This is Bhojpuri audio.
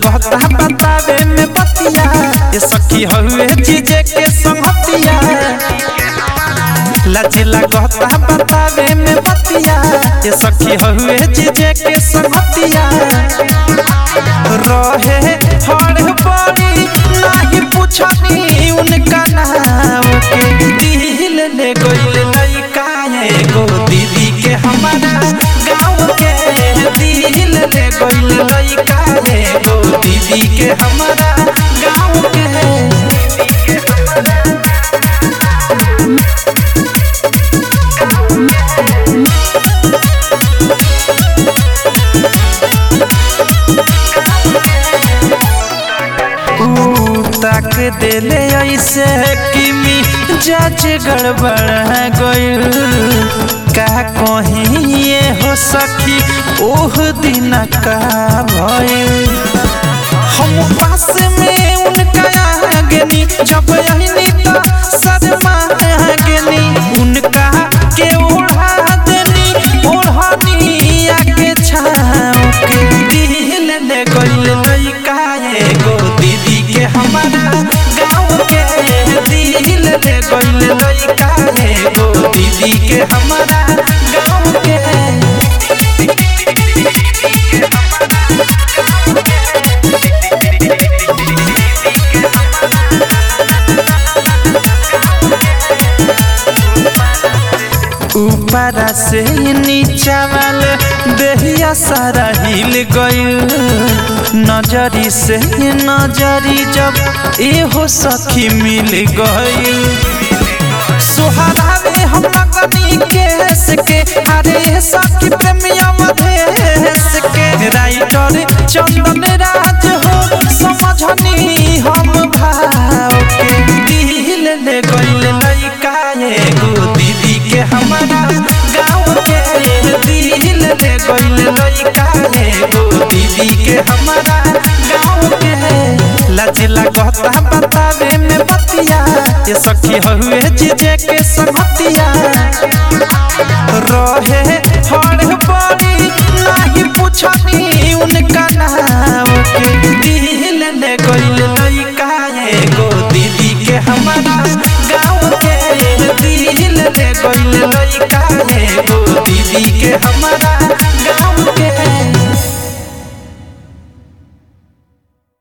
लगता बतावे में बतिया ये सखी हवे जीजे के संगतिया लाज लगता बतावे में बतिया ये सखी हवे जीजे के संगतिया रहे हर बड़ी नहीं पूछनी उनका नाम के दिल ले गइल लइका एगो दीदी के हमारा गाँव के दिल ले गइल लइका एगो दीदी के हमारा गाँव के ताक देले ऐसे कि मिजाज गड़बड़ा गइल का कहीं ये हो सखी ओह दिन का भइल हम पास में उनका आगनी जब यही तो सदमा आगनी उनका के उड़ा देनी ओढ़नी आके छाव के दिल ले गइल लइका एगो दीदी के हमारा गाँव के दिल ले गइल लइका एगो दीदी के हमारा गाँव के ऊपरा से नीचा वाले देहिया सारा हिल गइल नजरी से नजरी जब एहो सखी मिल गइल सोहरावे हम लगनी केस के अरे सखी प्रेमिया मधेश के राइटर चंदन राज हो समझनी हम भाव के दिल ले गइल लइका एगो दीदी के हमारा गाँव के दिल ले गइल लइका एगो दीदी के हमारा गाँव के लाज लगता बतावे में बतिया ये सखी हवे जीजे के संगतिया रहे हर बड़ी नहीं पूछनी उनका नाम के दिल ले गइल लइका एगो दीदी के हमारा गाँव के दिल ले गइल लइका एगो दीदी के हमारा